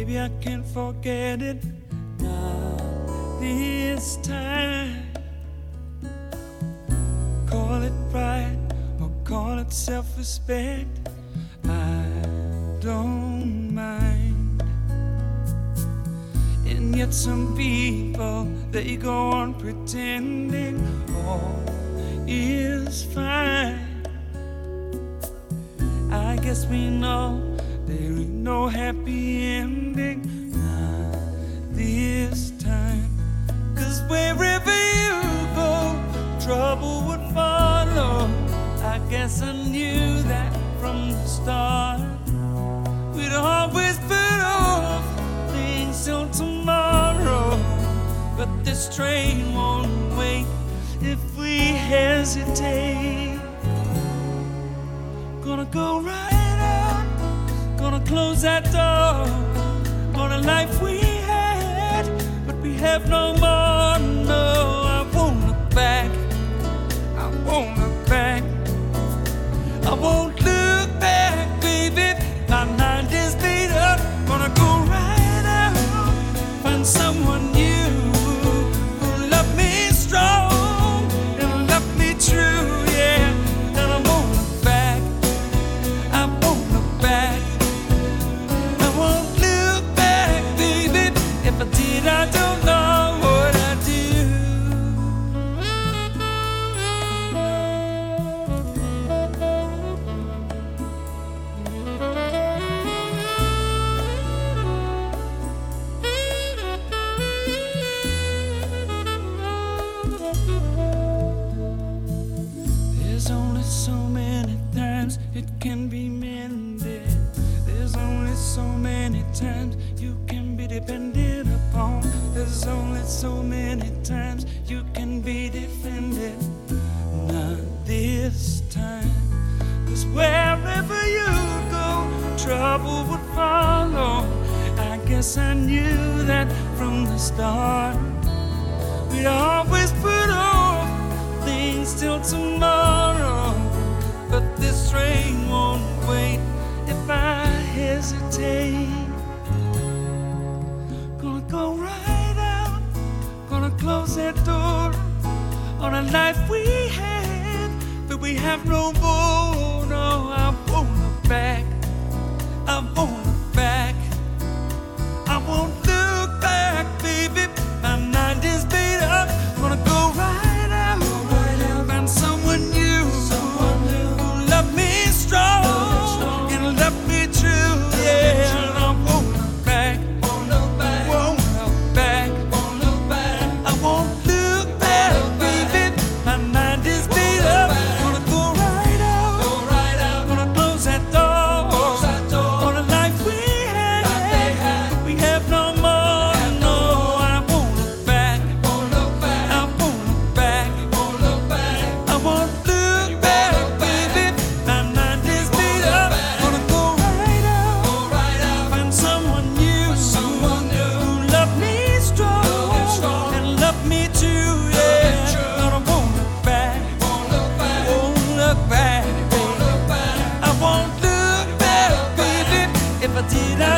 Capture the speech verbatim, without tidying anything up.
Baby, I can't forget it, not this time. Call it pride or call it self-respect, I don't mind. And yet some people, they go on pretending all is fine. I guess we know there ain't no happy ending, not this time. Cause wherever you go, trouble would follow. I guess I knew that from the start. We'd always put off things till tomorrow, but this train won't wait if we hesitate. Gonna go right out, gonna close that door on a life we had, but we have no more. No, I won't look back, I won't look back, I won't look back, baby. My mind is made up, gonna go right out, find someone new who love me strong and love me true, yeah. And I won't look back, I won't look back, I won't look back, baby. If I did, I don't know what I'd do. There's only so many times it can be mended. There's only so many times you can be depended upon. There's only so many times you can be defended. Not this time. Cause wherever you go, trouble would follow. I guess I knew that from the start. We'd always put off things till tomorrow, but this train won't wait if I hesitate. Gonna go right out, gonna close that door on a life we had, but we have no more. No, I won't look back, I won't look back, I won't look back, baby. My mind is made up, gonna go right out, find someone new, someone new who love me strong, strong and love me true, yeah. And I won't look back, won't look back, won't look back, won't look back, I won't look back, baby. My mind is made up, gonna go right out, go right out, gonna close that door, close that door on a life we had, we have no more. No, I won't look back, won't look back, I won't look back, won't look back, I won't look back, baby. My mind is made up, gonna go right out, go right out, find someone new, someone new who love me strong and love me too, yeah. But I won't look back, won't look back, won't look back, won't look back, I won't look back, baby. If I did, I